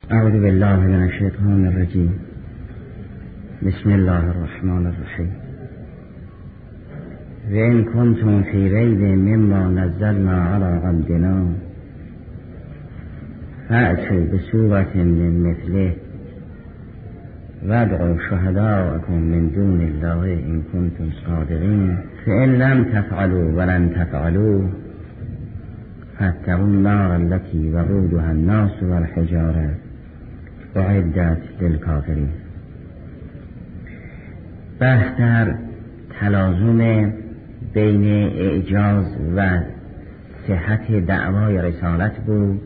اعوذ بالله من الشیطان الرجیم. بسم الله الرحمن الرحیم. و ان کنتم فی ریب مما نزلنا علی عبدنا فأتوا بسورة من مثله وادعوا شهداءکم من دون الله ان کنتم صادقین فإن لم تفعلوا ولن تفعلوا فاتقوا النار التي وقودها الناس والحجارة اعدت للکافرین. بحث در تلازم بین اعجاز و صحت دعوای رسالت بود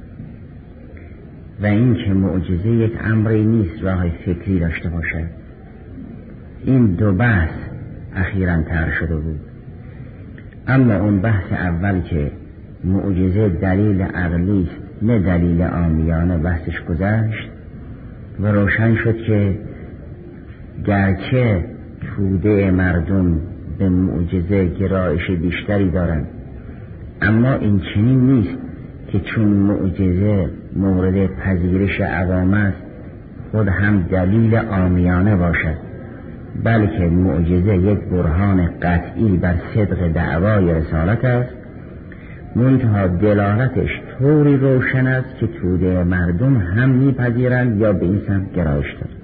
و این که معجزه یک امری نیست راه فکری داشته باشد. این دو بحث اخیراً طرح شده بود. اما اون بحث اول که معجزه دلیل عقلی است نه دلیل عامیانه بحثش گذشت و روشن شد که گرچه توده مردم به معجزه گرایش بیشتری دارند، اما این چنین نیست که چون معجزه مورد پذیرش عوام است خود هم دلیل عامیانه باشد، بلکه معجزه یک برهان قطعی بر صدق دعوای رسالت است، منتها دلالتش طوری روشن است که توده مردم هم میپذیرند یا به این سمت گرایش دارند.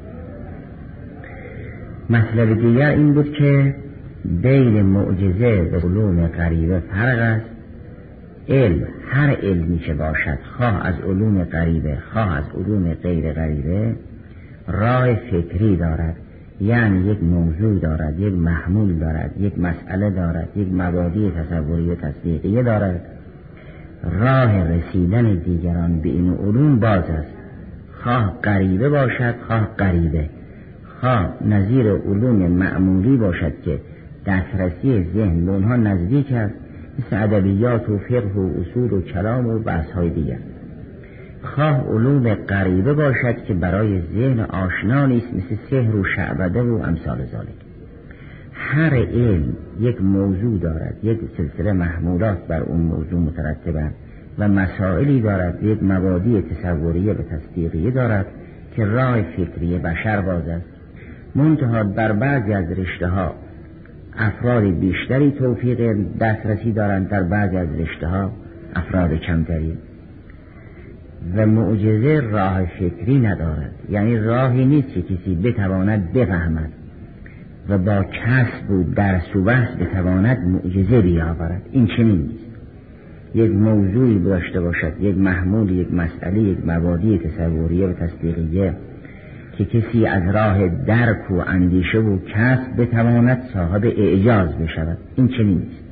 مطلب دیگر این بود که بین معجزه و علوم غریبه فرق است. علم، هر علمی که باشد، خواه از علوم غریبه خواه از علوم غیر غریبه، راه فکری دارد، یعنی یک موضوع دارد، یک محمول دارد، یک مسئله دارد، یک مبادی تصوری و تصدیقیه دارد. راه رسیدن دیگران به این علوم باز است، خواه غریبه باشد خواه غریبه، خواه نظیر علوم معمولی باشد که دسترسی ذهن به اونها نزدیک است، مثل ادبیات و فقه و اصول و کلام و بحث‌های دیگر، خواه علوم غریبه باشد که برای ذهن آشنا نیست، مثل سحر و شعبده و امثال ذالک. هر علم یک موضوع دارد، یک سلسله محمولات بر اون موضوع مترتبند و مسائلی دارد، یک مبادی تصوریه و تصدیقیه دارد که راه فکری بشر باز است. منتها در بعضی از رشته ها افراد بیشتری توفیق دسترسی دارند، در بعضی از رشته ها افراد کمتری. و معجزه راه فکری ندارد، یعنی راهی نیست که کسی بتواند بفهمد و با کسب و درس و بحث بتواند معجزه بیاورد. این چنین نیست. یک موضوعی داشته باشد، یک محمول، یک مسئله، یک مبادی تصوریه و تصدیقیه که کسی از راه درک و اندیشه و کسب بتواند صاحب اعجاز بشود. این چنین نیست.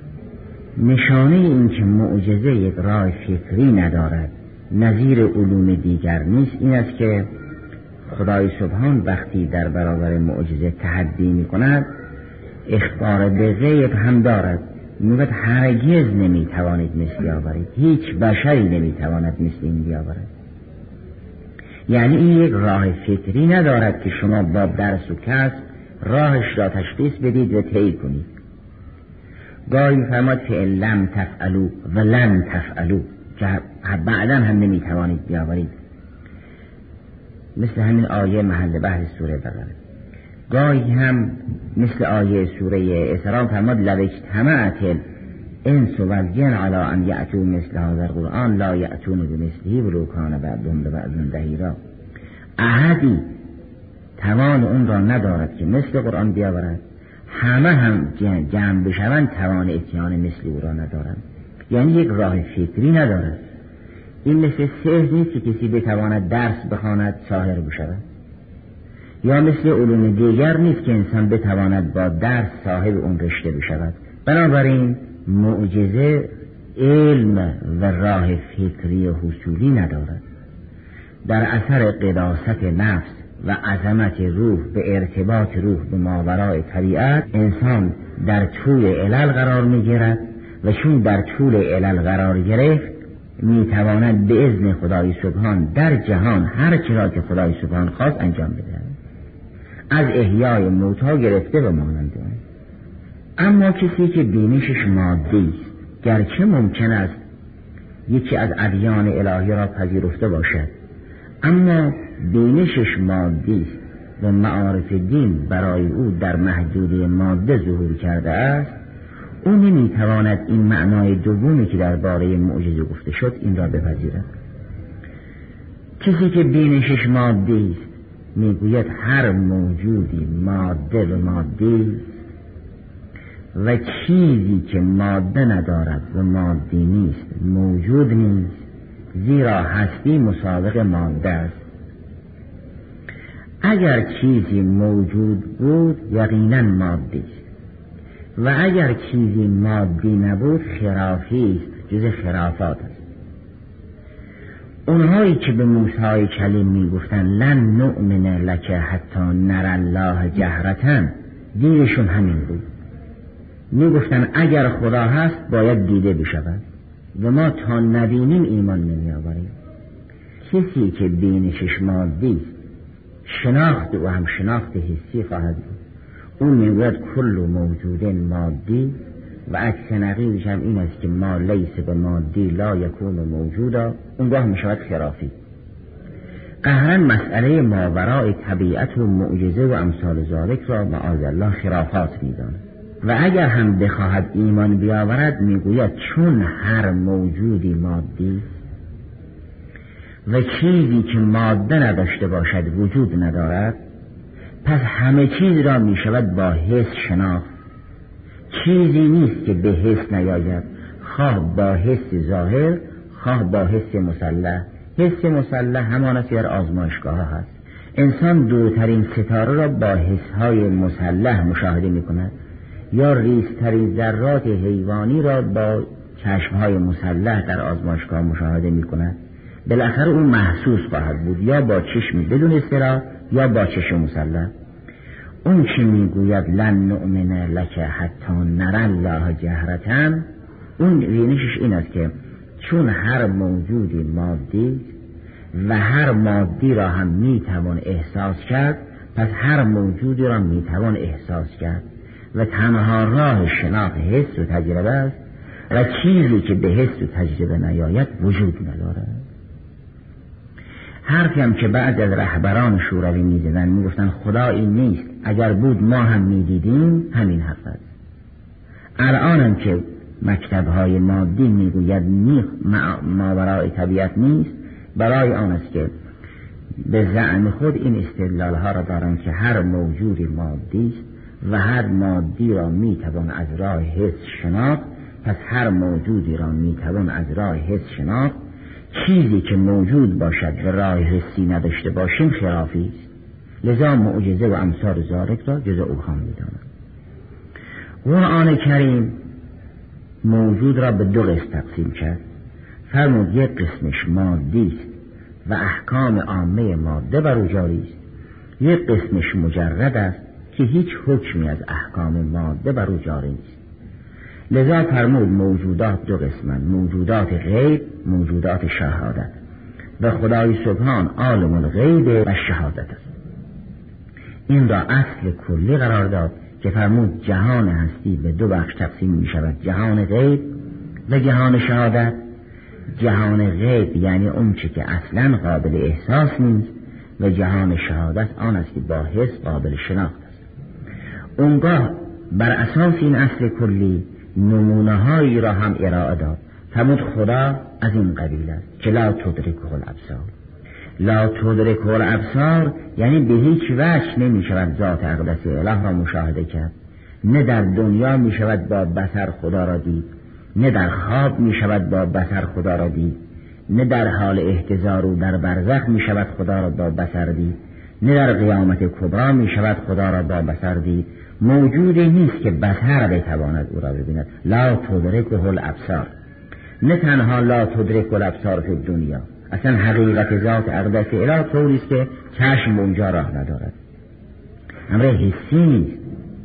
نشانه این که معجزه یک راه فکری ندارد، نظیر علوم دیگر نیست، این است که خدای سبحان وقتی در برابر معجزه تحدی می کند اخبار به غیب هم دارد. میگوید هرگز نمی توانید مثلی آورید، هیچ بشری نمی تواند مثل این بیاورد. یعنی این یک راه فکری ندارد که شما با درس و کسب راهش را تشخیص بدید و طی کنید. گاهی می‌فرماد فإن لم تفعلوا ولن تفعلوا، که بعداً هم نمی توانید بیاورید، مثل همین آیه محل بحث سوره بقره. گاهی هم مثل آیه سوره اسراء فرمود لو اجتمعت الانس والجن علی ان یأتوا مثل هذا القرآن لا یأتون بمثله ولو کان بعضهم لبعض ظهیرا. احدی توان اون را ندارد که مثل قرآن بیاورد، همه هم جمع بشوند توان اتیان مثل او را ندارند. یعنی یک راه فکری ندارد. این مثل سحر نیست که کسی بتواند درس بخواند ساحر بشود، یا مثل علوم دیگر نیست که انسان بتواند با درس صاحب اون رشته بشود. بنابراین معجزه علم و راه فکری حصولی ندارد. در اثر قداست نفس و عظمت روح به ارتباط روح به ماورای طبیعت، انسان در طول علل قرار می‌گیرد و چون در طول علل قرار گرفت میتواند به اذن خدای سبحان در جهان هر چرا که خدای سبحان خواست انجام بده، از احیای موتی گرفته و مانند آن. اما کسی که بینشش مادی است، گرچه ممکن است یکی از ادیان الهی را پذیرفته باشد، اما بینشش مادی است و معارف دین برای او در محدوده ماده ظهور کرده است، او نمیتواند این معنای دومی که درباره معجزه گفته شد این را بپذیرد. کسی که بینشش مادی است میگوید هر موجودی ماده و مادی و چیزی که ماده ندارد و مادی نیست موجود نیست، زیرا هستی مسابق ماده است. اگر چیزی موجود بود یقینا مادی است و اگر چیزی مادی نبود خرافی است، جز خرافات است. اونهایی که به موسی کلیم میگفتن لن نؤمن لک حتی نر الله جهرتن، دیرشون همین بود. میگفتن اگر خدا هست باید دیده بشود و ما تا نبینیم ایمان نمیآوریم. کسی که بینشش مادی است شناخت و هم شناخت حسی خواهد بود. اون میگوید کل موجود مادی و عکس نقیضش هم این است که ما لیس به مادی لا یکون موجودا، اونگاه میشود خرافی. قهرن مسئله ماوراء طبیعت و معجزه و امثال ذالک را معاذ الله خرافات میداند و اگر هم بخواهد ایمان بیاورد میگوید چون هر موجودی مادی و چیزی که ماده نداشته باشد وجود ندارد، پس همه چیز را می شود با حس شناخت. چیزی نیست که به حس نیاید، خواه با حس ظاهر خواه با حس مسلح. حس مسلح همان است که در آزمایشگاه ها هست. انسان دورترین ستاره را با حسهای مسلح مشاهده می کند یا ریزترین ذرات حیوانی را با چشمهای مسلح در آزمایشگاه مشاهده می کند. بالاخره اون محسوس خواهد بود، یا با چشم بدون اصطلاح یا با چشم مسلح. اون که میگوید لن نؤمن لک حتی نر الله جهرتن، اون بینشش این است که چون هر موجودی مادی و هر مادی را هم میتوان احساس کرد، پس هر موجودی را میتوان احساس کرد و تنها راه شناخت حس و تجربه است و چیزی که به حس و تجربه نیاید وجود ندارد. حرفی هم که بعد از رهبران شوروی میزدن میگفتن خدایی نیست، اگر بود ما هم میدیدیم، همین حرف است. الان هم که مکتب‌های مادی میگوید ماوراء طبیعت نیست، برای آن است که به زعم خود این استدلال‌ها را دارن که هر موجودی مادی است و هر مادی را میتوان از راه حس شناخت، پس هر موجودی را میتوان از راه حس شناخت. چیزی که موجود باشد و راه حسی نداشته باشیم خرافی است. لذا معجزه و امثال ذالک را جز اوهام می‌دانند. قرآن کریم موجود را به دو قسم تقسیم کرد. فرمود یک قسمش مادی است و احکام عامه ماده بر او جاری است. یک قسمش مجرد است که هیچ حکمی از احکام ماده بر او جاری نیست. لذا فرمود موجودات دو قسمند، موجودات غیب، موجودات شهادت، و خدای سبحان عالم الغیب و شهادت است. این را اصل کلی قرار داد که فرمود جهان هستی به دو بخش تقسیم می شود، جهان غیب و جهان شهادت. جهان غیب یعنی اون چه که اصلا قابل احساس نیست و جهان شهادت آن است که با حس قابل شناخت است. اونگاه بر اساس این اصل کلی نمونه هایی را هم ارائه داد. فرمود خدا از این قبیل است که لا تدرکه الابصار. لا تدرکه الابصار یعنی به هیچ وجه نمی شود ذات اقدس اله را مشاهده کرد. نه در دنیا می شود با بصر خدا را دید، نه در خواب می شود با بصر خدا را دید، نه در حال احتضار و در برزخ می شود خدا را با بصر دید، نه در قیامت کبرا می شود خدا را با بصر دید. موجودی نیست که بصر بتواند او را ببیند. لا تدرکه الابصار. نه تنها لا تدرکه الابصار فی دنیا، اصلا حقیقت ذات اقدس اله طوری است که چشم اونجا راه ندارد، امر حسی نیست.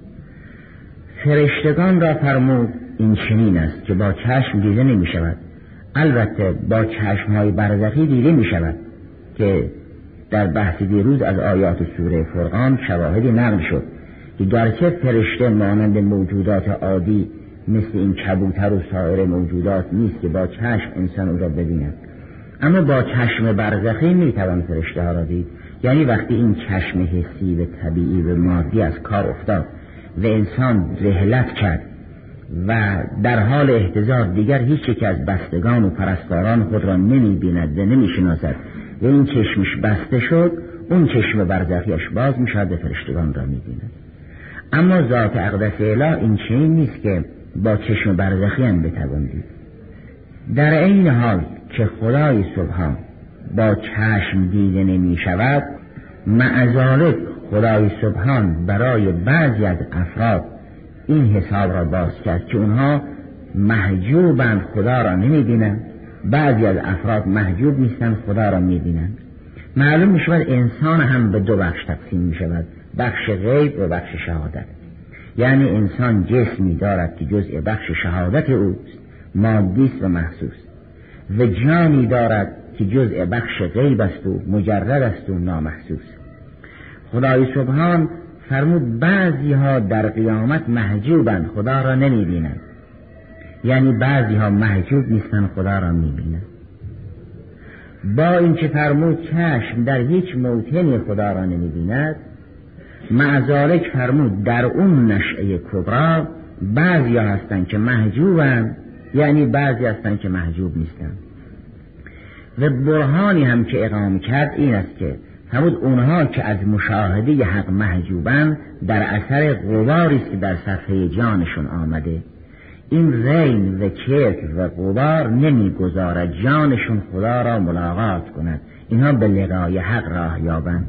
فرشتگان را فرمود این چنین است که با چشم دیده نمی شود، البته با چشمهای برزخی دیده می شود که در بحث دیروز از آیات سوره فرقان شواهدی نقل شد که گرچه فرشته مانند موجودات عادی مثل این کبوتر و سایر موجودات نیست که با چشم انسان او را ببیند، اما با چشم برزخی میتوان فرشته ها را دید. یعنی وقتی این چشم حسی و طبیعی و مادی از کار افتاد و انسان رحلت کرد و در حال احتضار دیگر هیچ یک از بستگان و پرستاران خود را نمی‌بیند و نمی‌شناسد و این چشمش بسته شد، اون چشم برزخیش باز می‌شود و فرشتگان را می‌بیند. اما ذات اقدس اله این چنین نیست که با چشم برزخی هم بتوان دید. در این حال که خدای سبحان با چشم دیده نمی‌شود، معذالک خدای سبحان برای بعضی از افراد این حساب را باز کرد که اونها محجوبند، خدا را نمی‌بینند. بعضی از افراد محجوب نیستند، خدا را می‌بینند. معلوم می‌شود انسان هم به دو بخش تقسیم می‌شود، بخش غیب و بخش شهادت. یعنی انسان جسمی دارد که جزء بخش شهادت اوست، مادی است و محسوس، و جانی دارد که جزء بخش غیب است و مجرد است و نامحسوس. خدای سبحان فرمود بعضی ها در قیامت محجوبند، خدا را نمی بینند. یعنی بعضی ها محجوب نیستند، خدا را می بینند. با این که فرمود چشم در هیچ موطنی خدا را نمی بیند، معذالک فرمود در اون نشأه کبرا بعضی ها هستند که محجوبند، یعنی بعضی هستند که محجوب نیستند. و برهانی هم که اقامه کرد این است که فرمود اونها که از مشاهده حق محجوبند در اثر غباری است که در صفحه جانشون آمده. این رین و کرک و غبار نمیگذارد جانشون خدا را ملاقات کند، اینها به لقای حق راه یابند.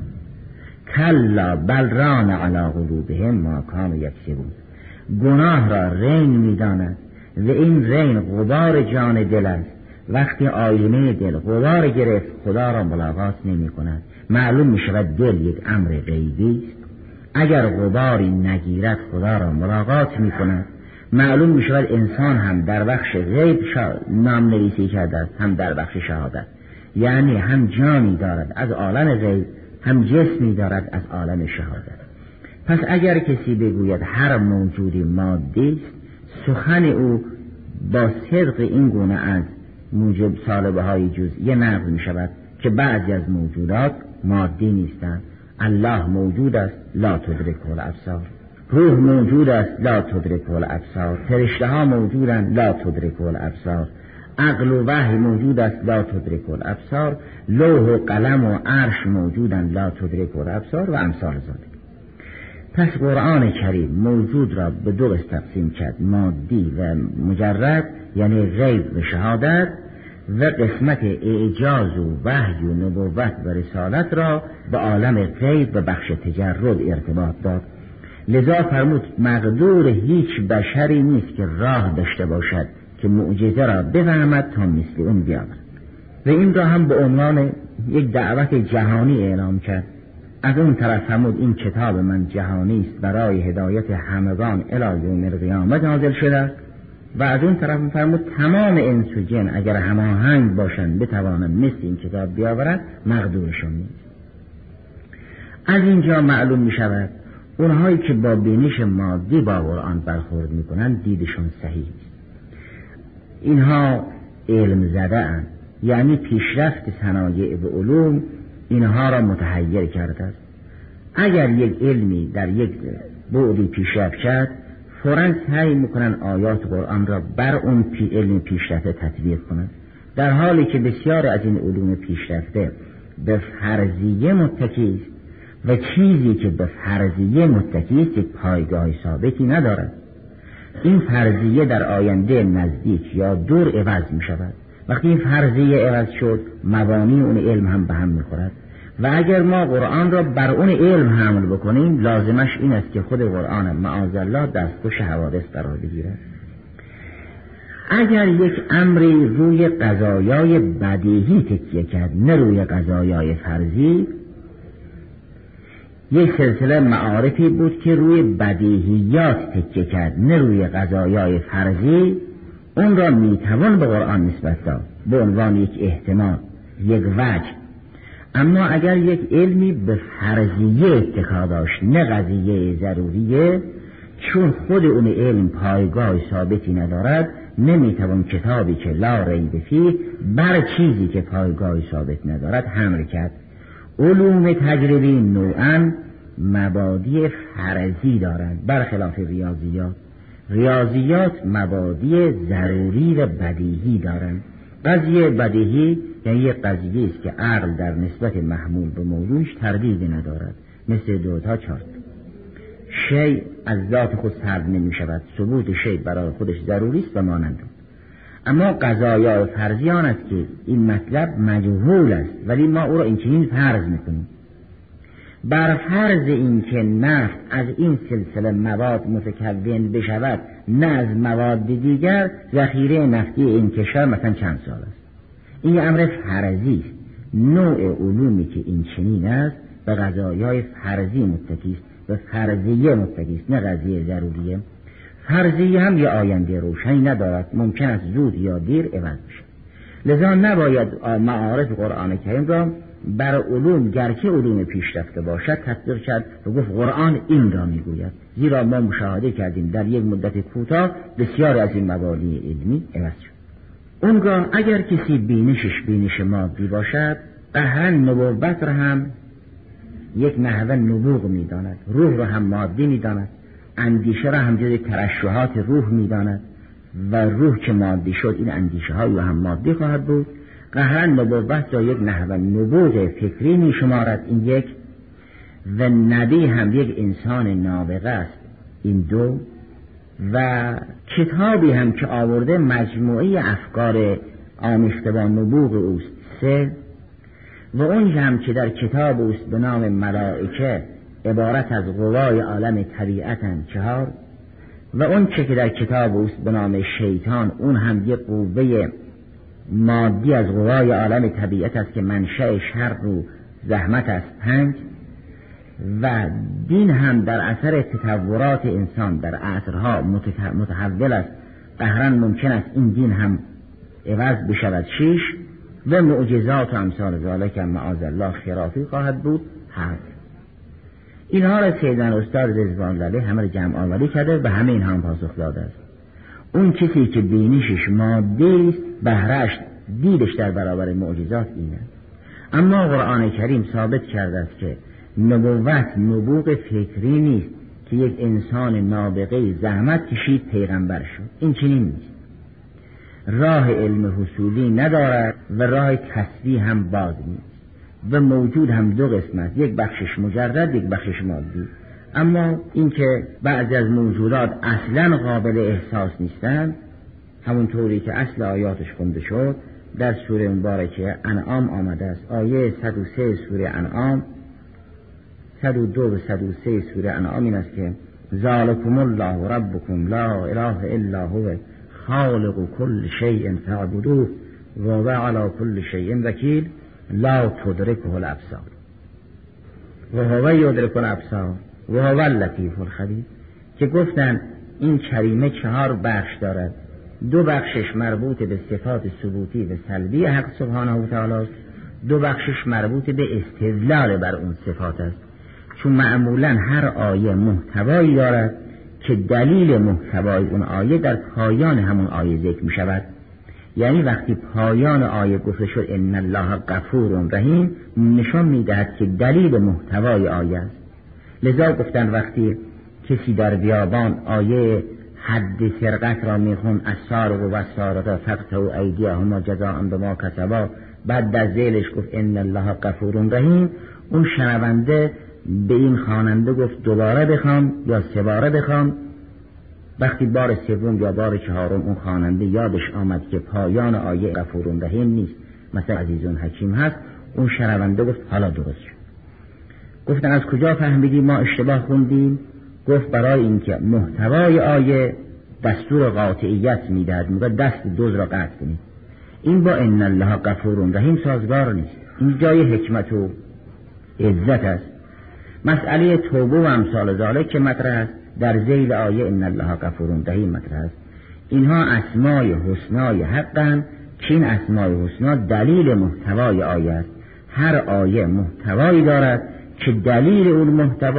کلا بل ران علی قلوبهم ما کانوا یکسبون. گناه را رین میداند و این رین غبار جان دل است. وقتی آینه دل غبار گرفت خدا را ملاقات نمی کند. معلوم می شود دل یک امر غیبی است. اگر غباری نگیرد خدا را ملاقات می کند. معلوم می شود انسان هم در بخش غیب نام نویسی کرده است، هم در بخش شهادت. یعنی هم جانی دارد از عالم غیب، هم جسمی دارد از عالم شهادت. پس اگر کسی بگوید هر موجودی مادی است، سخن او با صدق این گونه از موجب سالبه های جزئی نقض می شود که بعضی از موجودات مادی نیستند. الله موجود است لا تدرکه الابصار، روح موجود است لا تدرکه الابصار، فرشته ها موجودند لا تدرکه الابصار، عقل و وحی موجود است لا تدرکه الابصار، لوح و قلم و عرش موجودند لا تدرکه الابصار و امثال ذلک. پس قرآن کریم موجود را به دو قسم تقسیم کرد، مادی و مجرد، یعنی غیب و شهادت، و قسمت اعجاز و وحی و نبوت و رسالت را به عالم غیب و بخش تجرد ارتباط داد. لذا فرمود مقدور هیچ بشری نیست که راه داشته باشد که معجزه را بفهمد تا مثل اون بیامد. و این را هم به عنوان یک دعوت جهانی اعلام کرد. از اون طرف فرمود این کتاب من جهانی است، برای هدایت همگان الی یوم القیامت نازل شده است. و از اون طرف فرمود تمام انس و جن اگر هماهنگ باشند بتوانند مثل این کتاب بیاورند، مقدورشون نیست. از اینجا معلوم می شود اونهایی که با بینش مادی با قرآن برخورد می کنند دیدشون صحیح است. اینها علم زده اند، یعنی پیشرفت صنایع و علوم اینها را متحیر کرده است. اگر یک علمی در یک بعدی پیشرفت کرد، فوراً سعی میکنن آیات قرآن را بر اون علم پیشرفته تطبیق کنند، در حالی که بسیار از این علوم پیشرفته به فرضیه متکی است و چیزی که به فرضیه متکی است یک پایگاه ثابتی ندارد. این فرضیه در آینده نزدیک یا دور عوض می شود. وقتی این فرضیه عوض شد، مبانی اون علم هم به هم می خورد. و اگر ما قرآن را بر اون علم حمل بکنیم، لازمش این است که خود قرآن معاذالله دستخوش حوادث قرار بگیرد. اگر یک امری روی قضایای بدیهی تکیه کرد، نه روی قضایای فرضی، یک سلسله معارفی بود که روی بدیهیات تکیه کرد، نه روی قضایای فرضی، اون را میتوان به قرآن نسبت داد به عنوان یک احتمال، یک وجه. اما اگر یک علمی به فرضیه اتکا داشت، نه قضیه ضروریه، چون خود اون علم پایگاه ثابتی ندارد، نمیتوان کتابی که لا ریب فیه بر چیزی که پایگاه ثابت ندارد حمل کرد. علوم تجربی نوعاً مبادی فرضی دارند برخلاف ریاضیات. ریاضیات مبادی ضروری و بدیهی دارند. قضیه بدیهی یعنی یک قضیه است که عقل در نسبت محمول به موضوعش تردید ندارد، مثل 2 تا 4. شیء از ذات خود سلب نمی شود، ثبوت شیء برای خودش ضروری است و مانند. اما قضایا فرضی آن است که این مطلب مجهول است ولی ما او را اینچنین فرض میکنیم. بر فرض این که نفت از این سلسله مواد متکون بشود نه از مواد دیگر، ذخیره نفتی این کشور مثلا چند سال است. این امر فرضی است. نوع علومی که این چنین است به قضایای فرضی متکی است، به فرضیه متکی است، نه قضیه ضروریه. فرضیه هم یه آینده روشنی ندارد، ممکن است زود یا دیر عوض بشه. لذا نباید معارف قرآن کریم را بر علوم گرچه علوم پیشرفته باشد تطبیق کرد و گفت قرآن این را میگوید، زیرا ما مشاهده کردیم در یک مدت کوتاه بسیار از این مبانی علمی عوض شد. اونگاه اگر کسی بینشش بینش مادی باشد، قهرن نبوت را هم یک نحوه نبوغ میداند، روح را هم مادی میداند، اندیشه را هم جز ترشحات روح میداند و روح که مادی شد این اندیشه های را هم مادی خواهد بود. قهرن نبوت را یک نحوه نبوغ فکری می شمارد، این یک، و نبی هم یک انسان نابغه است، این 2، و کتابی هم که آورده مجموعه افکار آمیخته با نبوغ اوست 3، و اون هم که در کتاب اوست به نام ملائکه عبارت از قوای عالم طبیعتن 4، و اون که در کتاب اوست به نام شیطان اون هم یک قوه مادی از قوای عالم طبیعت است که منشأ شر و زحمت است 5، و دین هم در اثر تطورات انسان در عصرها متحول است، قهرن ممکن است این دین هم عوض بشود 6، و معجزات و امثال ذالک معاذ الله خرافی خواهد بود 7. اینها را سیدنا استاد رضوان الله همه جمع آوری کرده و همه اینها هم پاسخ داده است. اون کسی که بینشش مادی است بهره‌اش دیدش در برابر معجزات اینه. اما قرآن کریم ثابت کرده است که نبوت نبوغ فکری نیست که یک انسان نابغه زحمت کشید پیغمبر شد، این چنین نیست. راه علم حصولی ندارد و راه کسبی هم باز نیست و موجود هم 2 قسم است، یک بخشش مجرد، یک بخشش مادی. اما اینکه بعضی از موجودات اصلا قابل احساس نیستند، همون طوری که اصل آیاتش خونده شد در سوره مبارکه انعام آمده است، آیه 103 سوره انعام، 102 و 103 سوره انعام این است که ذالکم الله ربکم لا اله الا هو خالق کل شیء فاعبدوه و هو علی کل شیء وکیل لا تدرکه الابصار و هو یدرک الابصار و هو اللطیف الخبیر، که گفتن این کریمه 4 بخش دارد. 2 بخشش مربوط به صفات ثبوتی و سلبی حق سبحانه و تعالی است، 2 بخشش مربوط به استدلال بر اون صفات است. چون معمولا هر آیه محتوایی دارد که دلیل محتوای اون آیه در پایان همون آیه ذکر می شود. یعنی وقتی پایان آیه گفته شد ان الله غفور رحیم، نشان می دهد که دلیل محتوای آیه است. لذا گفتن وقتی کسی در بیابان آیه حد سرقت را میخون السارق و السارقه فاقطعوا ایدیهما جزاء بما کسبا، بعد در ذیلش گفت ان الله غفور رحیم، اون شنونده به این خواننده گفت دوباره بخوام یا 3 باره بخوام. وقتی بار 3 یا بار 4 اون خواننده یادش آمد که پایان آیه غفور رحیم نیست، مثلا عزیزون حکیم هست، اون شنونده گفت حالا درست شد. گفتن از کجا فهمیدی ما اشتباه خوندیم؟ گفت برای اینکه محتوای آیه دستور قاطعیت میدهد، میگه دست دوز را قطع کنید. این با ان الله غفور رحیم سازگار نیست، این جای حکمت و عزت است. مسئله توبه و امثال ذالک که مطرح است در ذیل آیه ان الله غفور رحیم مطرح است. اینها اسمای حسنای حقن که این اسمای حسنا دلیل محتوای آیه است. هر آیه محتوایی دارد که دلیل اون محتوا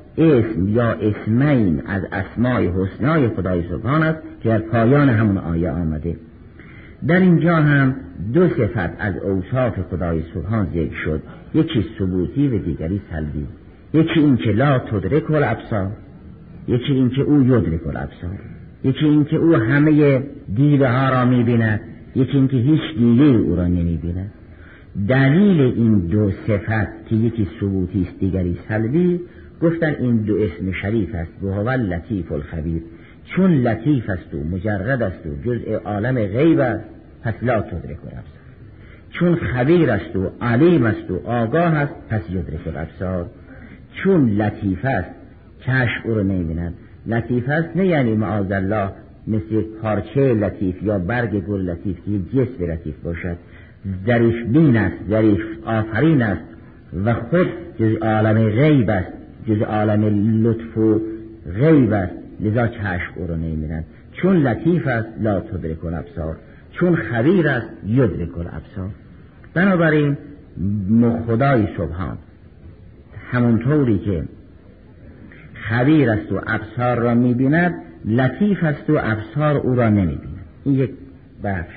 اسم یا اسمین از اسماء حسنای خدای سبحان است که در پایان همون آیه آمده. در اینجا هم دو صفت از اوصاف خدای سبحان ذکر شد، یکی ثبوتی و دیگری سلبی. یکی این که لا تدرک الابصار، یکی این که او یدرک الابصار، یکی این که او همه دیده ها را می‌بیند، یکی این که هیچ دیده او را نمی‌بیند. دلیل این دو صفت که یکی ثبوتی است دیگری سلبی، گفتن این دو اسم شریف است، و هو اللطیف الخبیر. چون لطیف است و مجرد است و جزء عالم غیب است، پس لا تدرک الابصار. چون خبیر است و علیم است و آگاه است، پس یدرک الابصار. چون لطیف است، چشم او رو نمی‌بیند. لطیف است نه یعنی معاذ الله مثل پارچه لطیف یا برگ گل لطیف که جسم لطیف باشد. ظریف بین است، ظریف آفرین است و خود جز عالم غیب است، جز عالم لطف و غیب است، لذا چشم او رو نمی‌بیند. چون لطیف است لا تدرک الابصار، چون خبیر است یدرک الابصار. بنابراین خدای سبحان همونطوری که خبیر است و ابصار را می‌بیند، لطیف است و ابصار او را نمی‌بیند. این یک بخش.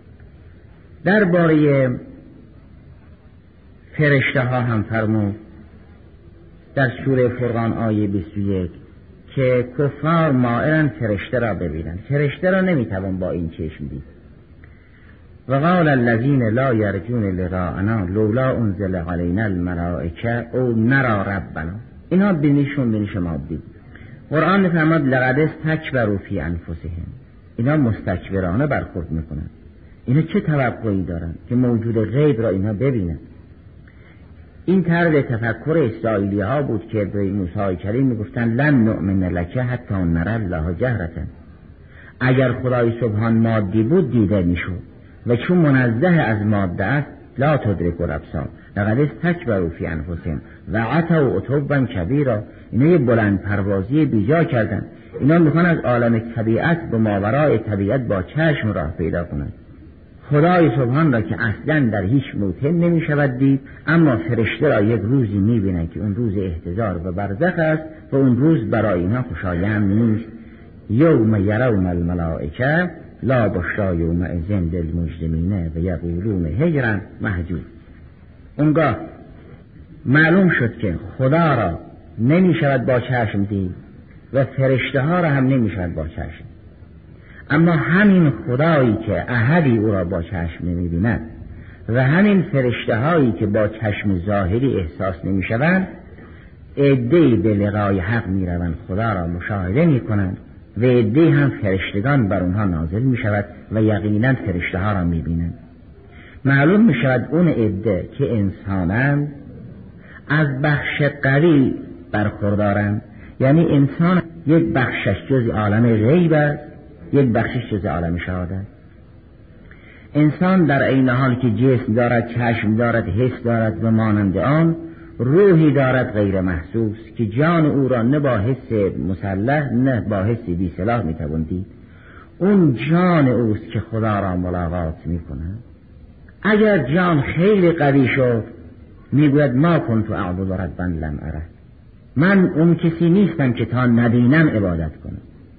درباره فرشته ها هم فرمود در سوره فرقان آیه 21 که کفار مائلن فرشته را ببینند، فرشته را نمیتوان با این چشم دید. و قال الذین لا یرجون لقاءنا لولا انزل علینا الملائکه او نرى ربنا. اینا بینش مادی. قرآن میفرماد لقد استکبروا فی انفسهم. اینا مستکبرانه برخورد میکنند. اینا چه توقعی دارند که موجود غیب را اینا ببینند؟ این طرز تفکر اسرائیلی ها بود که به موسی کریم میگفتن لن نؤمن لک حتی نری الله جهرة. اگر خدای سبحان مادی بود دیده میشد و چون منزه از ماده است لا تدرک الابصار لقد استکبروا فی انفسهم و عتوا عتوا کبیرا. اینا یه بلند پروازی بیجا کردن. اینا میخوان از عالم طبیعت به ماورای طبیعت با چشم راه پیدا کنند. خدای سبحان را که اصلا در هیچ موطن نمی شود دید، اما فرشته را یک روزی می بینند که اون روز احتضار و برزخ است و اون روز برای اینها خوشایند نیست. یوم یرون الملائکه لا بشری یومئذ للمجرمین و یقولون هجرا محجور. اونگاه معلوم شد که خدا را نمی شود با چشم دید و فرشته ها را هم نمی شود با چشم. اما همین خدایی که احدی او را با چشم نمی بیند و همین فرشته هایی که با چشم ظاهری احساس نمی شوند، عده‌ای به لقای حق می روند، خدا را مشاهده می کنند و عده‌ای هم فرشتگان بر اونها نازل می شود و یقینا فرشته ها را می بینند. معلوم می شود اون عده که انسانند از بخش قوی برخوردارند، یعنی انسان یک بخشش جز عالم غیب است، یک بخشش جز عالم شهادت. انسان در عین حال که جسم دارد، چشم دارد، حس دارد و مانند آن، روحی دارد غیر محسوس که جان او را نه با حس مسلح نه با حس بی سلاح می توان دید. اون جان اوست که خدا را ملاقات می کند. اگر جان خیلی قوی شد میگوید ما کنت اعبد ربا لم اره، من اون کسی نیستم که تا نبینم عبادت کنم.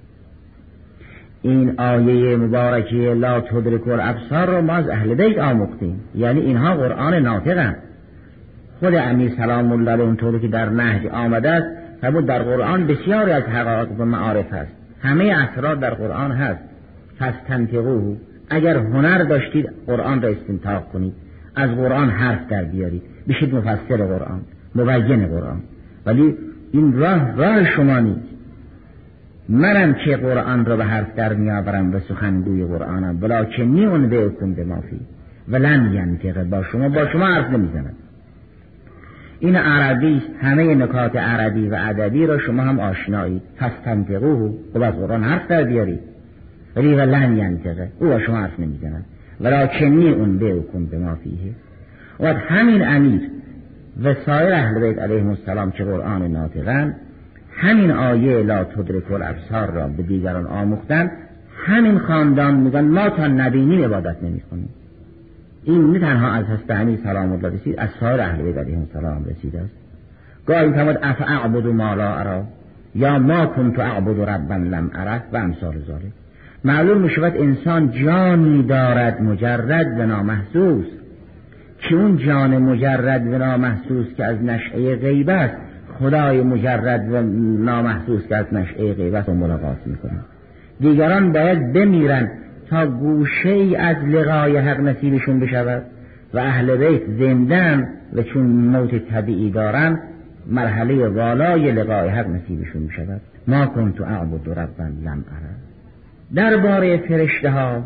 این آیه مبارکه لا تدرک الابصار رو ما از اهل بیت آموختیم، یعنی اینها قرآن ناطقند. خود امیر سلام الله علیه اونطوری که در نهج آمده است فرمود در قرآن بسیاری از حقایق و معارف هست، همه اسرار در قرآن هست. فاستنطقوه، اگر هنر داشتید قرآن را استنطاق کنید، از قرآن حرف در بیارید، بشید مفسر قرآن، مبین قرآن. ولی این راه شما نیست. منم که قرآن را به حرف در میآورم و سخنگوی قرآنم، ولکنی انبئکم بما فیه ولن ینطق، با شما حرف نمیزنم. این عربی است، همه نکات عربی و ادبی را شما هم آشنایید. فاستنطقوه، خب از قرآن حرف در بیارید. ولی ولن ینطق، او با شما حرف نمیزنم. ولکنی انبئکم بما فیه. و همین امیر و سایر اهل بیت علیهم السلام که قرآن ناطقند، همین آیه لا تدرک الابصار را به دیگران آموختن. همین خاندان میگن ما تا نبینیم عبادت نمی‌کنیم. این نه تنها از حضرت امیر سلام الله رسید، از سایر اهل بیت علیهم السلام رسیده است. گاهی میفرماد افاعبد ما لا ارى یا ما کنت اعبد ربا لم اره و امثال ذلک. معلوم میشود انسان جانی دارد مجرد و نامحسوس که اون جان مجرد و نامحسوس که از نشأه غیب است خدای مجرد و نامحسوس که از نشأه غیب است و ملاقات میکنه. دیگران باید بمیرن تا گوشه ای از لقای حق نصیبشون بشود و اهل بیت زندن و چون موت طبیعی دارن مرحله والای لقای حق نصیبشون بشود. ما کنت اعبد ربا لم اره. درباره فرشته ها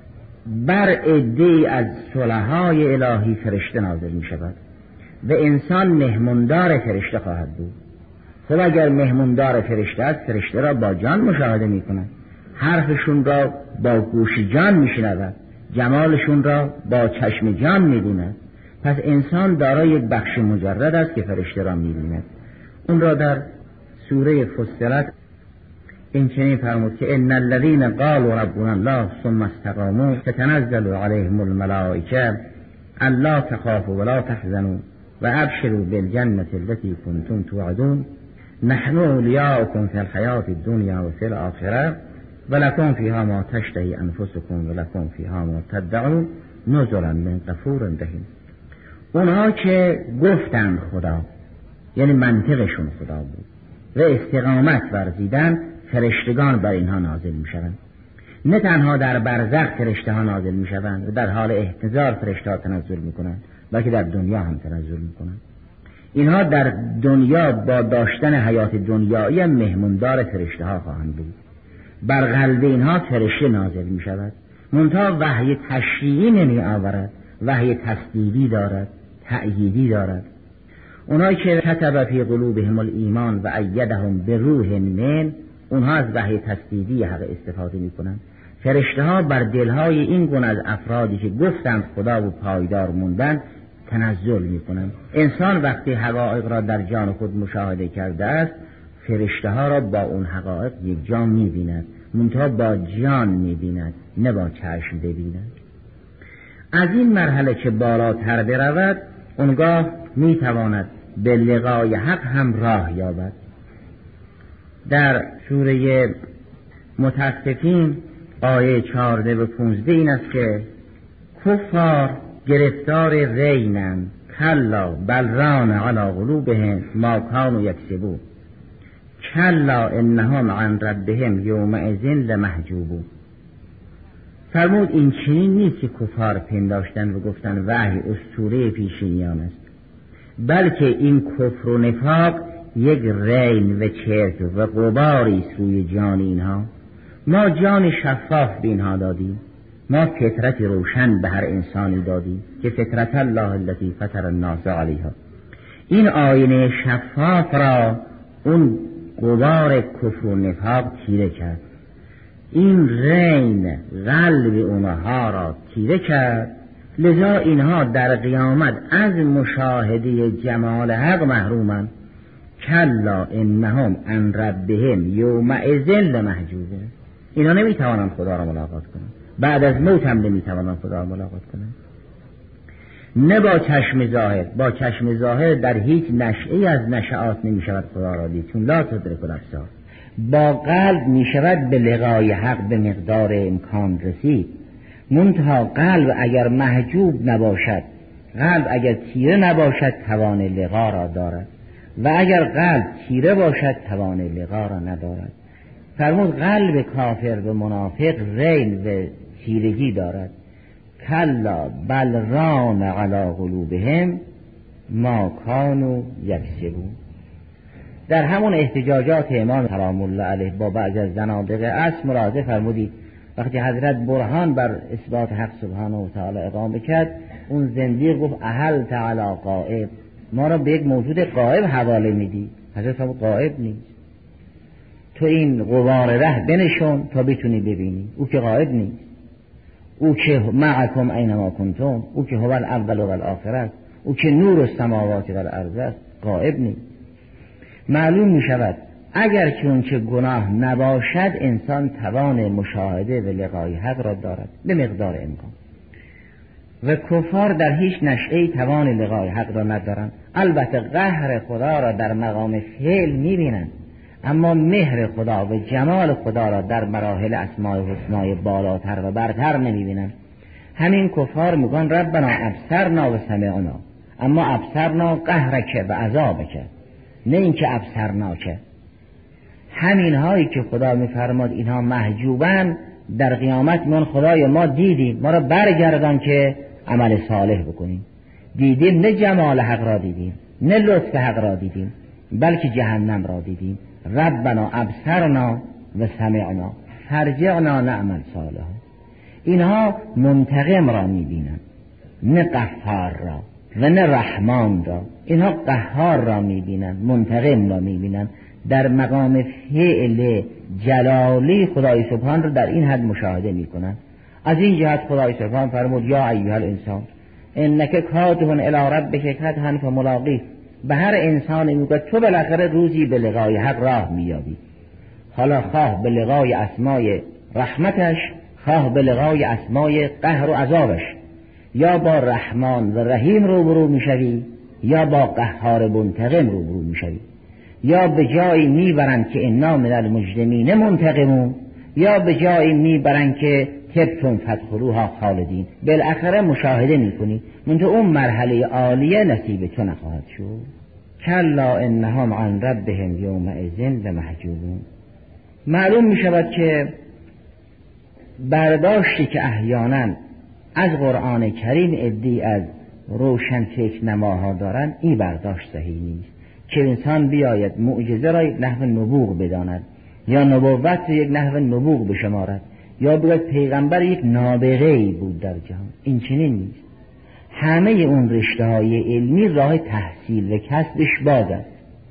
بر عده‌ای از صلحای الهی فرشته نازل می شود و انسان مهموندار فرشته خواهد بود. خب اگر مهموندار فرشته است، فرشته را با جان مشاهده می کند، حرفشون را با گوش جان می شنود، جمالشون را با چشم جان می بیند. پس انسان دارای یک بخش مجرد است که فرشته را می بیند. اون را در سوره فصلت این چنین فرمود که ان الذين قالوا ربنا الله ثم استقاموا تتنزل عليهم الملائكه الا تخافوا ولا تحزنوا وابشروا بالجنه التي كنتم توعدون نحن اولياؤكم في الحياه الدنيا وفي الاخره ولكم فيها ما تشتهي انفسكم ولكم فيها ما تدعون نزلا من غفور رحیم. اونها که گفتند خدا، یعنی منطقشون خدا بود و استقامت ورزیدن، فرشتگان بر اینها نازل می شوند. نه تنها در برزخ فرشته ها نازل می شوند و در حال احتضار فرشته ها تنزل می کنند، بلکه در دنیا هم تنزل می کنند. اینها در دنیا با داشتن حیات دنیایی مهموندار فرشته ها خواهند بود. بر قلب اینها فرشته نازل می شود، منتها وحی تشریعی نمی آورد، وحی تصدیقی دارد، تأییدی دارد. اونایی که کتب فی قلوبهم الایمان و ایدهم بروح من، اونها از وحی تصدیقی حق استفاده می کنند. فرشته ها بر دلهای این گونه از افرادی که گفتند خدا و پایدار موندن تنزل می کنند. انسان وقتی حقایق را در جان خود مشاهده کرده است، فرشته ها را با اون حقایق یک جا می بیند، منتها با جان می بیند، نه با چشم ببیند. از این مرحله که بالاتر برود، اونگاه می تواند به لقای حق هم راه یابد. در سوره مطففین آیه 14 و 15 این است که کفار گرفتار رینند کلا بل ران علی قلوبهم ما کانوا یکسبون کلا انهم عن ربهم یومئذ لمحجوبون. فرمود این چنین نیست که کفار پنداشتن و گفتن وحی اسطوره پیشینیان است، بلکه این کفر و نفاق یک رین و چرک و غباری است روی جان اینها. ما جان شفاف به اینها دادیم، ما فطرت روشن به هر انسانی دادیم که فطرت الله التي فطر الناس علیها. این آینه شفاف را اون غبار کفر و نفاق تیره کرد، این رین قلب اونها را تیره کرد، لذا اینها در قیامت از مشاهده جمال حق محرومند. کلا انهم عن ربهم یومئذ لمحجوبون. اینا نمیتوانند خدا را ملاقات کنند، بعد از موت هم نمیتوانند خدا را ملاقات کنند. نه با چشم ظاهر، با چشم ظاهر در هیچ نشعه از نشعات نمیشود خدا را دید، چون لا تدرک الابصار. با قلب میشود به لقای حق به مقدار امکان رسید، منتها قلب اگر محجوب نباشد، قلب اگر تیره نباشد، توان لقا را دارد و اگر قلب تیره باشد توان لقا را ندارد. فرمود قلب کافر و منافق رین و تیرگی دارد. کلا بل ران علی قلوبهم ما کانوا یکسبون. در همون احتجاجات امام سلام الله علیه با بعض از زنادقه است ملاحظه فرمودید وقتی حضرت برهان بر اثبات حق سبحانه و تعالی اقامه کرد، اون زندیق گفت اهل تعالی غائب، ما را به یک موجود غائب حواله میدی. حضرت فرمود غائب نیست، تو این غبار ره بنشون تا بتونی ببینی. او که غائب نیست، او که معکم اینما کنتم، او که هو الاول و الاخر است، او که نور السماوات و الارض است، غائب نیست. معلوم می شود اگر که اون که گناه نباشد انسان توان مشاهده و لقای حق را دارد به مقدار امکان، و کفار در هیچ نشعه توان لقای حق را ندارند. البته قهر خدا را در مقام فعل میبینن، اما مهر خدا و جمال خدا را در مراحل اسماء حسنای بالاتر و برتر نمیبینن. همین کفار میگن ربنا ابصرنا و سمعنا، اما ابصرنا قهرک و عذابک، نه اینکه ابصرناک. همین هایی که خدا میفرماد اینها محجوبن، در قیامت من خدای ما دیدیم، ما را برگردان که عمل صالح بکنیم. دیدیم نه جمال حق را دیدیم، نه لطف حق را دیدیم، بلکه جهنم را دیدیم. ربنا ابصرنا و سمعنا فرجعنا نعمل صالحا. اینها منتقم را میبینن، نه غفار را و نه رحمان را. اینها قهار را میبینن، منتقم را میبینن. در مقام فعل جلالی خدای سبحان را در این حد مشاهده میکنن. از این جهت خدای سبحان فرمود یا ایها الانسان انک کادح الی ربک کدحا فملاقیه. به هر انسانی میگه تو بالاخره روزی به لقای حق راه مییابی، حالا خواه به لقای اسمای رحمتش، خواه به لقای اسمای قهر و عذابش. یا با رحمان و رحیم روبرو میشوی، یا با قهار منتقم روبرو میشوی. یا به جایی میبرند که انا من المجرمین منتقمون، یا به جایی میبرند که تبتون فادخلوها خالدین. بالاخره مشاهده میکنی منتها اون مرحله عالیه نصیب تو نخواهد شد. کلا انهم عن ربهم یومئذ لمحجوبون. معلوم میشود که برداشتی که احیانا از قرآن کریم عده‌ای از روشن فکر نماها دارند، این برداشت صحیح نیست که انسان بیاید معجزه را یک نحو نبوغ بداند، یا نبوت را یک نحو نبوغ بشمارد، یا بگوید پیغمبر یک نابغه‌ای بود در جهان. این چنین نیست. همه اون رشته‌های علمی راه تحصیل و کسبش باز است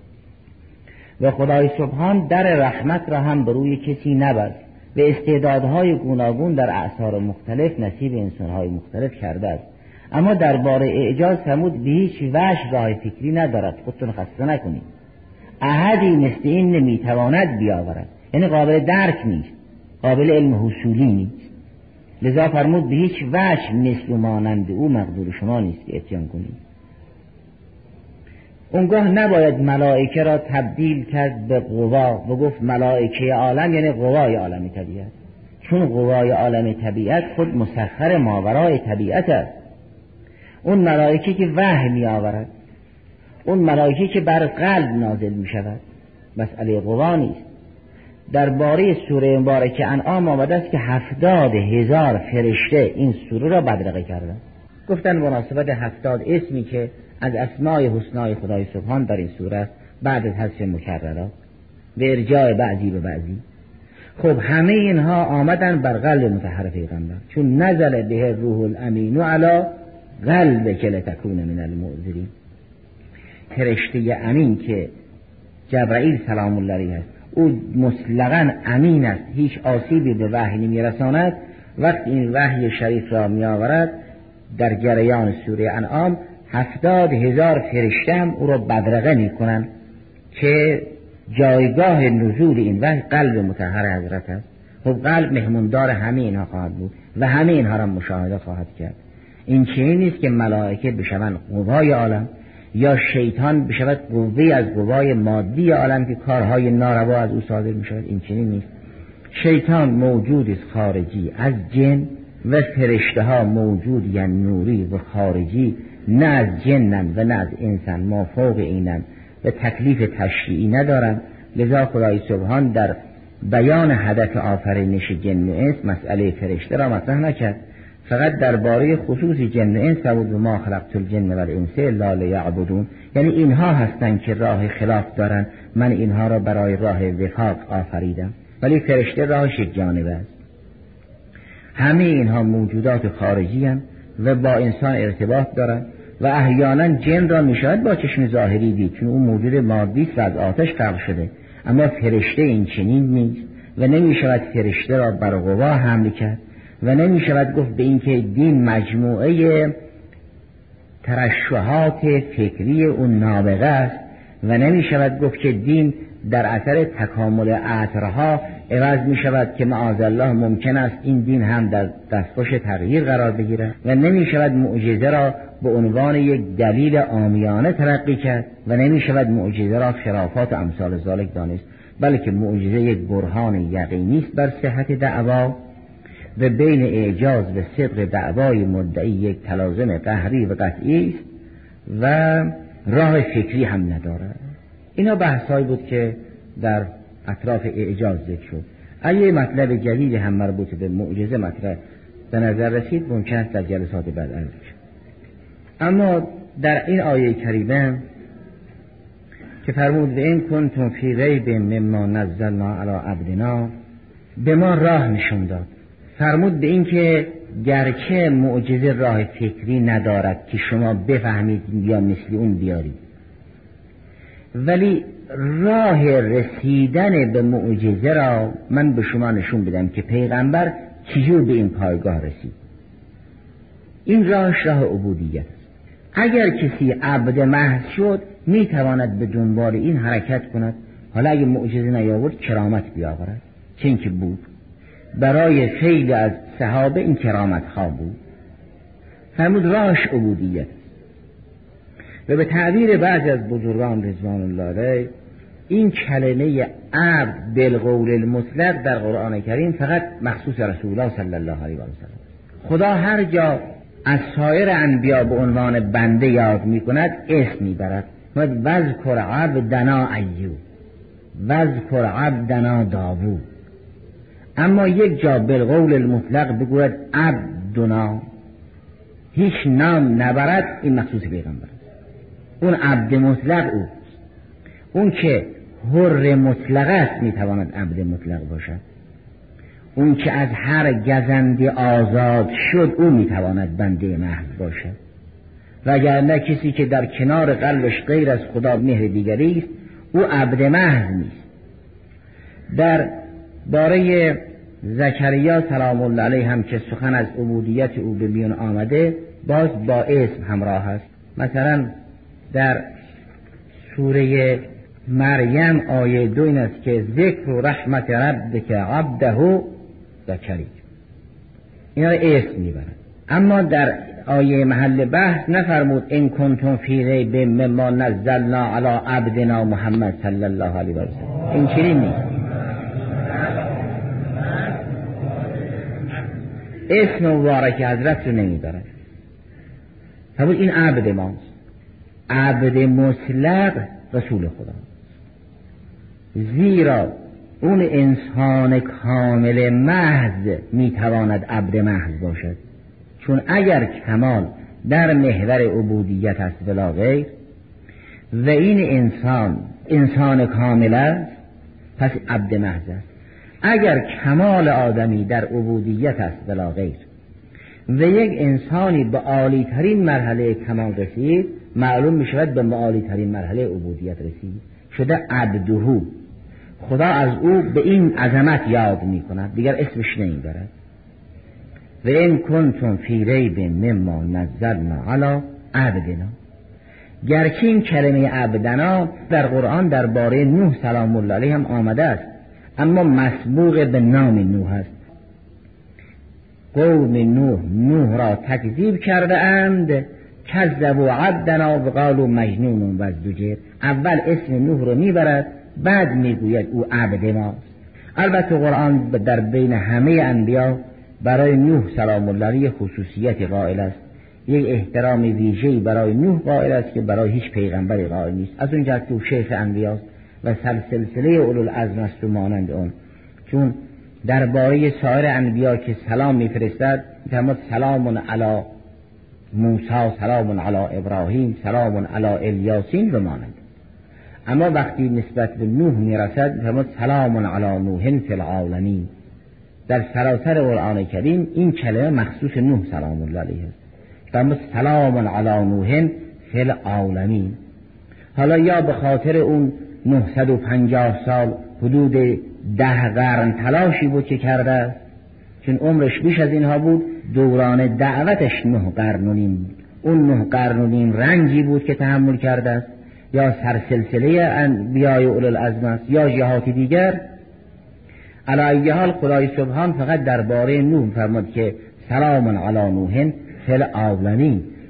و خدای سبحان در رحمت را هم بر روی کسی نبست و استعدادهای گوناگون در اعصار مختلف نصیب انسانهای مختلف کرده است. اما درباره اعجاز فرمود به هیچ وجه راه فکری ندارد، خودتون خسته نکنید. احدی مثل این نمیتواند بیاورد، یعنی قابل درک نیست، قابل علم حصولی نیست. لذا فرمود به هیچ وجه مثل مانند او مقدور شما نیست که اتیان کنید. اونگاه نباید ملائکه را تبدیل کرد به قوا و گفت ملائکه عالم یعنی قوای عالم طبیعت، چون قوای عالم طبیعت خود مسخر ماورای طبیعت است. اون ملائکه که وحی می آورد، اون ملائکه که بر قلب نازل می شود، مسئله قوا نیست. درباره سوره مبارکه انعام آمده است که 70,000 فرشته این سوره را بدرقه کردند. گفتن مناسبت 70 اسمی که از اسماء حسنای خدای سبحان در این سوره است بعد از حذف مکررات و ارجاع بعضی به بعضی. خب همه اینها آمدن بر قلب مطهر پیغمبر، چون نزل به روح الامین علی قلبک لتکون من المنذرین. فرشته امین که جبرائیل سلام الله علیه است، او مطلقاً امین است، هیچ آسیبی به وحی نمی‌رساند. وقتی این وحی شریف را می‌آورد در جریان سوره انعام 70,000 فرشته هم او را بدرقه می‌کنند که جایگاه نزول این وحی قلب مطهر حضرت است. خب قلب مهموندار همه اینها خواهد بود و همه اینها را مشاهده خواهد کرد. این چنین نیست که ملائکه بشوند قوای عالم یا شیطان بشود قوی از قوای مادی عالم که کارهای ناروا از او صادر می شود. این چنین نیست. شیطان موجود است خارجی از جن و فرشته ها موجود یعنی نوری و خارجی، نه از جنن و نه از انسان، ما فوق اینن و تکلیف تشریعی ندارن. لذا خدای سبحان در بیان هدف آفرینش جن و انس مسئله فرشته را مطرح نکرد، فقط درباره خصوص جن و انس بود و ما خلقت الجن و الانس الا لیعبدون، یعنی اینها هستند که راه خلاف دارن، من اینها را برای راه وفاق آفریدم. ولی فرشته راهش یک جانبه است. همه اینها موجودات خارجی هستند و با انسان ارتباط دارند و احیانا جن را میشود با چشم ظاهری دید چون اون موجود مادی است و از آتش خلق شده، اما فرشته این چنین نیست و نمیشود فرشته را بر قوا حمل کرد و نمی شود گفت به این که دین مجموعه ترشحات فکری اون نابغه است و نمی شود گفت که دین در اثر تکامل عطرها عوض می شود که معاذالله ممکن است این دین هم در دستخوش تغییر قرار بگیرد و نمی شود معجزه را به عنوان یک دلیل عامیانه تلقی کرد و نمی شود معجزه را خرافات امثال ذالک دانست، بلکه معجزه یک برهان یقینی است بر صحت دعوا و بین اعجاز و صدق دعوای مدعی یک تلازم قهری و قطعی است و راه فکری هم ندارد. اینا بحثایی بود که در اطراف اعجاز ذکر شد. اگه مطلب جدید هم مربوط به معجزه مطرح به نظر رسید ممکن است در جلسات بعد عرض شد. اما در این آیه کریمه که فرمود و این کنتم فی ریب مما نزلنا علی عبدنا، به ما راه نشون داد. فرمود به این که گرچه معجزه راه فکری ندارد که شما بفهمید یا مثل اون بیارید، ولی راه رسیدن به معجزه را من به شما نشون بدم که پیغمبر چجور به این پایگاه رسید. این راهش راه عبودیت است. اگر کسی عبد محض شد میتواند به دنبال این حرکت کند. حالا اگه معجزه نیاورد کرامت بیاورد، چه اینکه بود. برای خیلی از صحابه این کرامت ها بود. فرمود راهش عبودیت. و به تعبیر بعضی از بزرگان رضوان الله علیه این کلمه عبد بالقول المطلق در قرآن کریم فقط مخصوص رسول الله صلی الله علیه و سلم. خدا هر جا از سایر انبیا به عنوان بنده یاد می کند اسم می برد. وذکر عبدنا ایوب، وذکر عبدنا داوود. اما یک جا بالقول المطلق بگوید عبدنا، هیچ نام نبرد، این مخصوص پیغمبر. اون عبد مطلق اوست. اون که حر مطلق است میتواند عبد مطلق باشد. اون که از هر گزندی آزاد شد او میتواند بنده محض باشد. و اگر نه کسی که در کنار قلبش غیر از خدا مهر دیگری است او عبد محض نیست. در باره زکریا سلام الله علیه هم که سخن از عبودیت او به میان آمده باز با اسم همراه است. مثلا در سوره مریم آیه 2 این است که ذکر رحمت ربک عبده زکریا، اینا رو اسم میبرن. اما در آیه محل بحث نفرمود ان کنتم فی ریب مما نزلنا علی عبدنا محمد صلی الله علیه و سلم. این چنین نیست. اسم مبارک حضرت رو نمیبرن. فرمود این عبد ماست. عبد مطلق رسول خدا، زیرا اون انسان کامل محض میتواند عبد محض باشد. چون اگر کمال در محور عبودیت است بلا غیر و این انسان کامل است پس عبد محض است. اگر کمال آدمی در عبودیت است بلا غیر و یک انسانی به عالی ترین مرحله کمال رسید معلوم می شود به عالی ترین مرحله عبودیت رسید، شده عبدهو. خدا از او به این عظمت یاد می کند، دیگر اسمش نمیبرد. و ان کنتم فی ریب مما نزلنا علی عبدنا. گرچه این کلمه عبدنا در قرآن درباره نوح سلام الله علیه هم آمده است، اما مسبوق به نام نوح است. قوم نوح را تکذیب کرده اند، کذبوا عبدنا و قالوا مجنون و ازدجر. اول اسم نوح رو میبرد بعد میگوید او عبد ماست. البته قرآن در بین همه انبیا برای نوح سلام الله علیه خصوصیت قائل است، یک احترام ویژه‌ای برای نوح قائل است که برای هیچ پیغمبری قائل نیست. از اون جهت که شیخ انبیاست و سلسله اولوالعزم است و مانند اون. چون درباره سایر انبیا که سلام میفرستد می‌فرماید سلام علی موسی، سلام علی ابراهیم، سلام علی الیاسین و مانند. اما وقتی نسبت به نوح میرسد می‌فرماید سلام علی نوح فی العالمین. در سراسر قرآن کریم این کلمه مخصوص نوح سلام الله علیه است. فرمود سلام علی نوح فی العالمین. حالا یا به خاطر اون 950 سال حدود 10 قرن تلاشی بود که کرده است، چون عمرش بیش از اینها بود، دوران دعوتش 9 قرن و نیم بود. اون 9 قرن و نیم رنجی بود که تحمل کرده است، یا سرسلسله انبیای اولوالعزم است یا جهات دیگر. علی ای حال خدای سبحان فقط درباره نوح فرمود که سلام علی نوح فی العالمین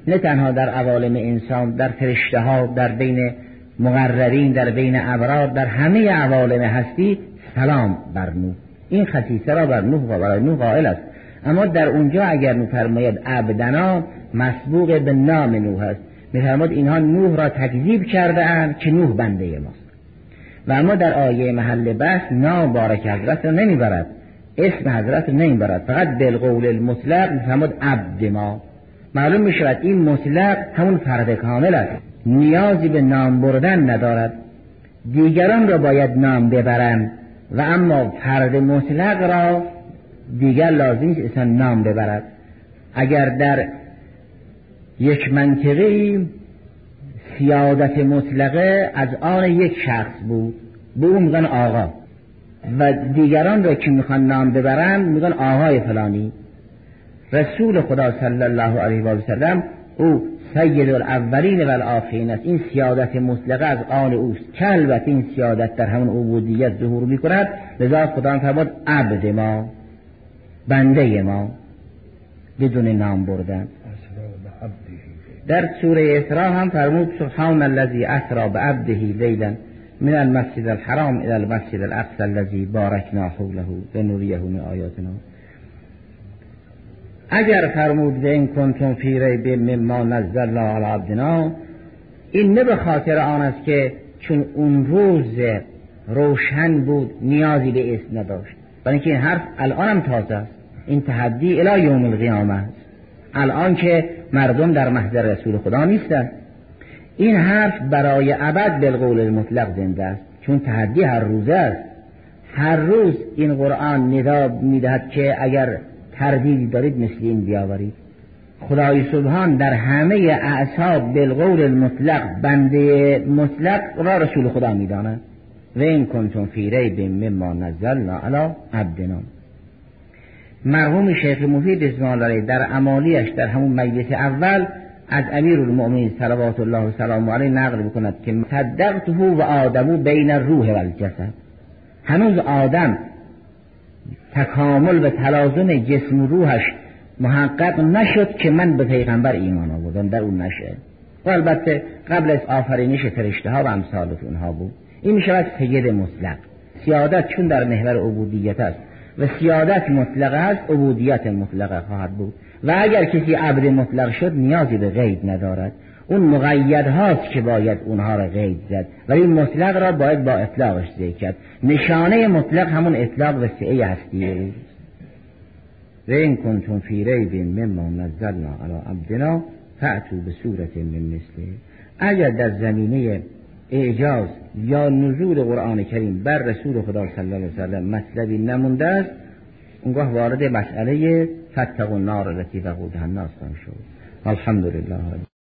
نه تنها در عوالم انسان، در فرشته ها، در بین مقربین، در بین ابرار، در همه عوالم هستی سلام بر نوح. این خصیصه را بر نوح و برای نوح قائل است. اما در اونجا اگر می‌فرماید عبدنا مسبوق به نام نوح است، می‌فرماید اینها نوح را تکذیب کرده اند که نوح بنده ماست. و اما در آیه محل بحث نام بارک حضرت را نمیبرد، اسم حضرت را نمیبرد، فقط بالقول المطلق می‌فرماید عبد ما. معلوم می‌شود این مطلق همون فرد کامل است، نیازی به نام بردن ندارد. دیگران را باید نام ببرند و اما فرد مطلق را دیگر لازم نیست اصلا نام ببرد. اگر در یک منطقه سیادت مطلقه از آن یک شخص بود، به اون میگن آقا، و دیگران را که میخوان نام ببرند میگن آقای فلانی. رسول خدا صلی الله علیه و سلم او سید الاولین و الاخرین است. این سیادت مطلقه از آن اوست که البته این سیادت در همون عبودیت ظهور میکند. لذا خدا فرمود عبد ما، بنده ما، بدون نام بردن. در سوره اسراء هم فرمود سبحان الذی اسری بعبده لیلا من المسجد الحرام الى المسجد الاقصی الذی بارکنا حوله لنریه من آیاتنا. اگر فرمود و این کنتم فی ریب مما نزلنا علی عبدنا، این نه به خاطر آن است که چون اون روز روشن بود نیازی به اسم نداشت، برای اینکه این حرف الان هم تازه است. این تحدی الی یوم القیامه است، الان که مردم در محضر رسول خدا نیستند. این حرف برای ابد بالقول المطلق زنده است، چون تحدی هر روزه است. هر روز این قرآن ندا میدهد که اگر تردیدی دارید مثل این بیاورید. خدای سبحان در همه اعصاب بالقول المطلق بنده مطلق را رسول خدا میداند. و این کنتم فی ریب مما نزلنا علی عبدنا. مرحوم شیخ مفید رحمه الله علیه در امالیش در همون مجلس اول از امیرالمؤمنین صلوات الله و سلام علیه نقل بکند که صدقته و آدم بین الروح و الجسد. هنوز آدم تکامل و تلازم جسم و روحش محقق نشد که من به پیغمبر ایمان آوردم، در اون نشه. و البته قبل از آفرینش فرشته ها و امثال اونها بود. این می شود سید مطلق. سیادت چون در محور عبودیت است و سیادت مطلق است، عبودیت مطلق خواهد بود. و اگر کسی عبد مطلق شد نیازی به قید ندارد. اون مقید هاست که باید اونها را قید زد، ولی مطلق را باید با اطلاقش ذکر کرد. نشانه مطلق همون اطلاق و سعه هستیه است. و این کنتم فی ریب مما نزلنا علی عبدنا فأتوا بسورة من مثله. اگر در زمینه اعجاز یا نزول قرآن کریم بر رسول خدا صلی الله علیه وسلم مطلبی نمونده است، اونگاه وارد مسئله فاتقوا النار التي وقودها الناس شد. الحمدلله.